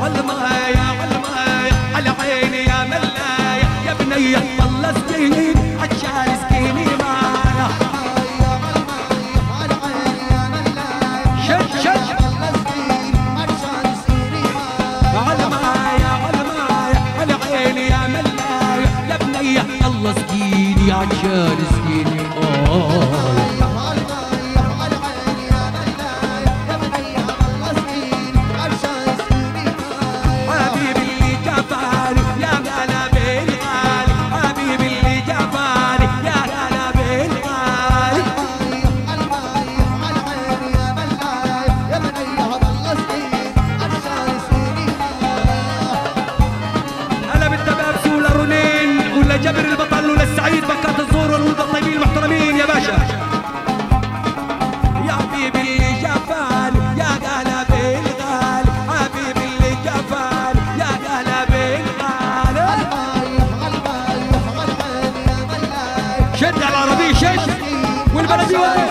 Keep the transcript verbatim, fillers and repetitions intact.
عالماية عالماية على عيني يا ملاية يا بنية الله سكيني عشان سكيني معايا شد شد عالماية عالماية على عيني يا ملاية يا بنية الله سكيني عشان سكيني معايا جابر البطل وللسعيد بكات الزور والولد الطيبين المحترمين يا باشا يا حبيبي اللي جفاني يا قلب الغالي حبيبي اللي جفاني يا قلب الغالي شد على العربية شد والبلدي